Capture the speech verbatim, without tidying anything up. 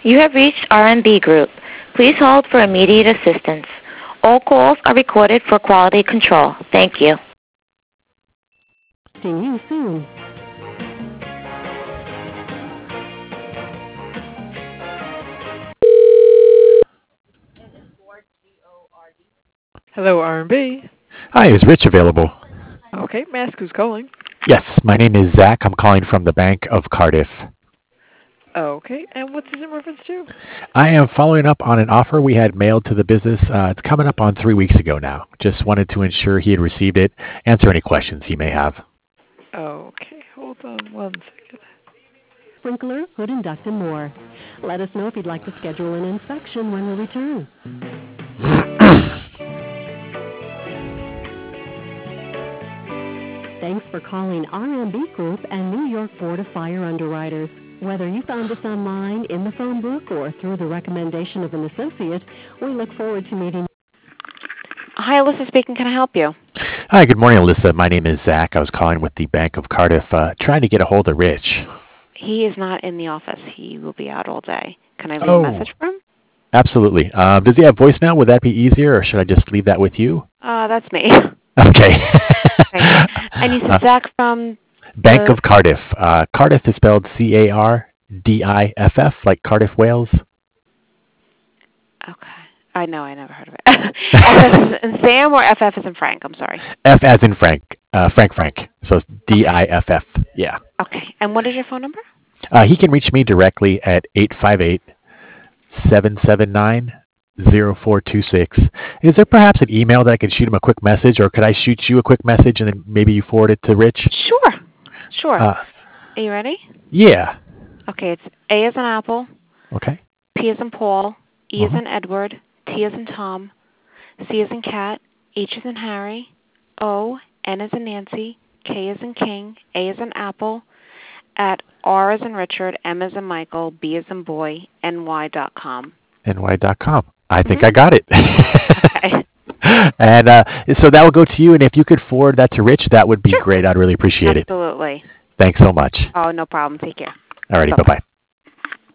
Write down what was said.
You have reached R and B Group. Please hold for immediate assistance. All calls are recorded for quality control. Thank you. See you soon. Hello, R and B. Hi, is Rich available? Okay, may I ask who's calling? Yes, my name is Zach. I'm calling from the Bank of Cardiff. Okay, and what's this in reference to? I am following up on an offer we had mailed to the business. Uh, it's coming up on three weeks ago now. Just wanted to ensure he had received it, answer any questions he may have. Okay, hold on one second. Sprinkler, hood and duct, and more. Let us know if you'd like to schedule an inspection when we return. Thanks for calling R and B Group and New York Board of Fire Underwriters. Whether you found us online, in the phone book, or through the recommendation of an associate, we look forward to meeting. Hi, Alyssa speaking. Can I help you? Hi, good morning, Alyssa. My name is Zach. I was calling with the Bank of Cardiff, uh, trying to get a hold of Rich. He is not in the office. He will be out all day. Can I leave Oh. a message for him? Absolutely. Um, does he have voicemail? Would that be easier, or should I just leave that with you? Uh, that's me. Okay. Okay. And you said Uh, Zach from Bank the- of Cardiff. Uh, Cardiff is spelled C A R D I F F, like Cardiff, Wales. Okay. I know. I never heard of it. F F is in Sam or F F is in Frank? I'm sorry. F as in Frank. Uh, Frank Frank. So it's D I F F. Yeah. Okay. And what is your phone number? Uh, he can reach me directly at eight five eight, seven seven nine, zero four two six. Is there perhaps an email that I could shoot him a quick message, or could I shoot you a quick message and then maybe you forward it to Rich? Sure. Sure. Uh, Are you ready? yeah. Okay. It's A as in Apple, Okay. P as in Paul, E as Uh-huh. in Edward, T as in Tom, C as in Cat, H as in Harry, O, N as in Nancy, K as in King, A as in Apple, at R as in Richard, M as in Michael, B as in Boy, N Y dot com. N Y dot com. I think Mhm. I got it. Okay. And uh, so that will go to you, and if you could forward that to Rich, that would be Sure. great. I'd really appreciate it. Absolutely. Thanks so much. Oh, no problem. Take care. Alrighty, Bye-bye. bye-bye.